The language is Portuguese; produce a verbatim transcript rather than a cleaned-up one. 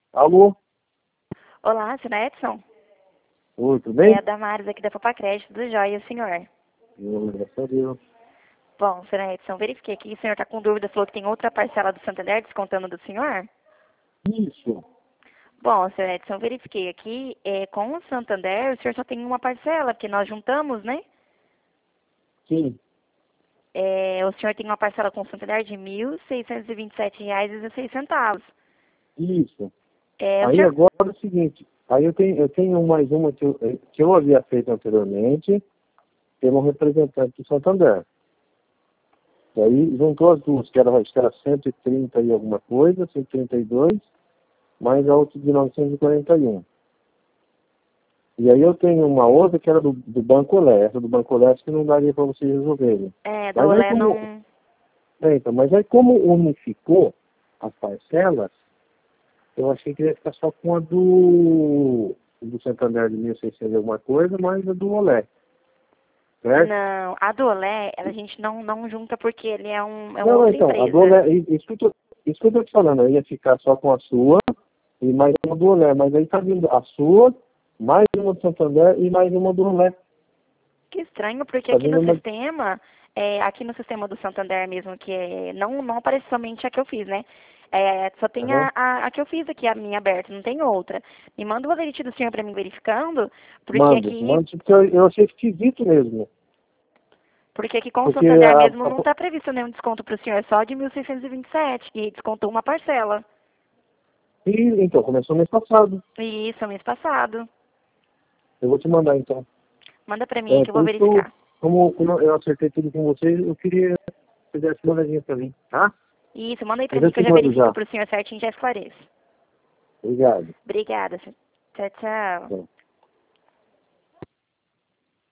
Alô? Olá, senhor Edson? Oi, tudo bem? É a Damares aqui da Papacrédito do Joia, senhor. Eu, graças a Deus. Bom, senhor Edson, verifiquei aqui, o senhor está com dúvida, falou que tem outra parcela do Santander descontando do senhor? Isso. Bom, senhor Edson, verifiquei aqui, é, com o Santander, o senhor só tem uma parcela, porque nós juntamos, né? Sim. É, o senhor tem uma parcela com o Santander de mil seiscentos e vinte e sete reais e dezesseis centavos. Isso. É, o Aí senhor... agora é o seguinte, aí eu tenho, eu tenho mais uma que eu, que eu havia feito anteriormente, pelo representante do Santander. E aí juntou as duas, que era, acho que era cento e trinta e alguma coisa, cento e trinta e dois, mais a outra de novecentos e quarenta e um. E aí eu tenho uma outra que era do, do Banco Olé, essa do Banco Olé acho que não daria para vocês resolverem. É, do Mas aí Olé como, não... é, então, mas aí como unificou as parcelas, eu achei que ia ficar só com a do, do Santander de mil e seiscentos e alguma coisa, mais a do Olé, certo? Não, a do Olé, a gente não, não junta porque ele é, um, é uma Não, outra então, a do empresa. Olé, isso que, eu tô, isso que eu tô te falando, eu ia ficar só com a sua e mais uma do Olé, mas aí tá vindo a sua, mais uma do Santander e mais uma do Olé. Que estranho, porque Tá aqui vindo no uma... sistema, é, aqui no sistema do Santander mesmo, que é, não, não aparece somente a que eu fiz, né? É, só tem Uhum. a, a, a que eu fiz aqui, a minha aberta, não tem outra. Me manda o valete do senhor para mim verificando, porque Manda, aqui, manda, porque eu, eu achei esquisito mesmo. porque aqui com o Porque Santander a, mesmo não a- está previsto nenhum desconto para o senhor, só de mil seiscentos e vinte e sete, que descontou uma parcela. e, então, começou mês passado. E isso, mês passado. Eu vou te mandar então. Manda para mim aí É, que eu vou por isso que eu, verificar. como, como eu acertei tudo com vocês, eu queria que você desse uma olhadinha pra mim, tá? Isso, manda aí para Mas mim eu que eu te já mando verifico já. para o senhor certinho e já esclareço. Obrigado. Obrigada. Tchau, tchau. Tchau.